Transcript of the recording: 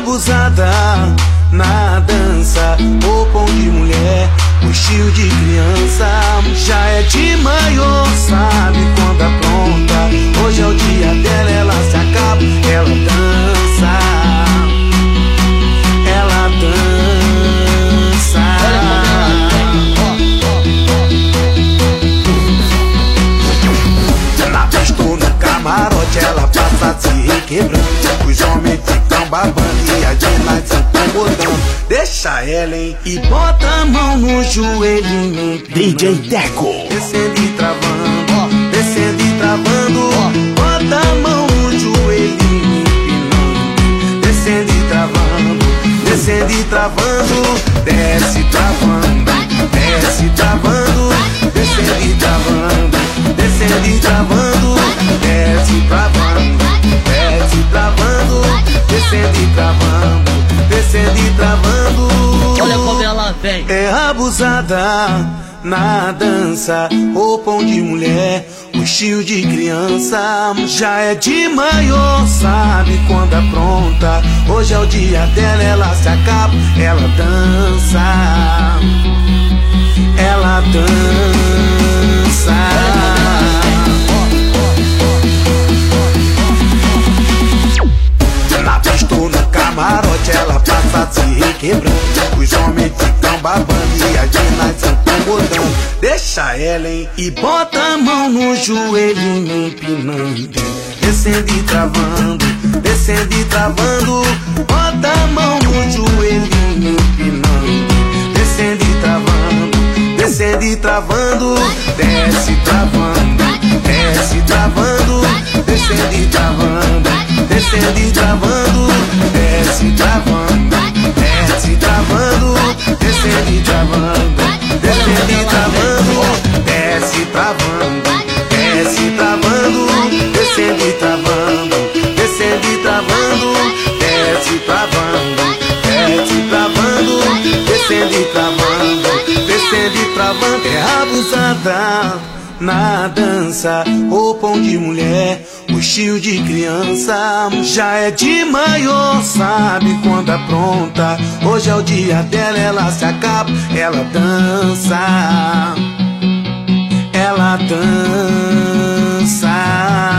abusada na dança, roupão de mulher, o estilo de criança. Já é de maior, sabe quando apronta. Hoje é o dia dela, ela se acaba, ela dança, ela dança. Na festa ou no camarote, ela passa se requebrando. Os homens ficam babando e as meninas se incomodando. Deixa ela, hein, e bota a mão no joelhinho. DJ Deco. Descendo e travando, descendo e travando. Bota a mão no joelhinho empinando. Descendo e travando, descendo e travando. Desce travando, desce travando. Descendo e travando, descendo e travando. Desce travando, desce travando. Descendo e travando, descendo e travando. Olha como ela vem. É abusada na dança, roupão de mulher, o estilo de criança. Já é de maior, sabe quando apronta. Hoje é o dia dela, ela se acaba, ela dança, ela dança. Na pista ou no camarote, ela passa se requebrando. Os homens ficam babando e as meninas se incomodando. Deixa ela, hein, e bota a mão no joelhinho empinando. Descendo e travando, descendo e travando. Bota a mão no joelhinho empinando. Descendo e travando, descendo e travando. Desce travando, desce travando. Descendo e travando, descendo e travando. Desce travando, desce travando. Descendo e travando, descendo e travando. Desce travando, desce travando. Descendo e travando, descendo e travando. Desce travando, desce travando. Descendo e travando, descendo e travando. É abusada na dança, roupão de mulher, o estilo de criança. Já é de maior, sabe quando apronta. Hoje é o dia dela, ela se acaba, ela dança, ela dança.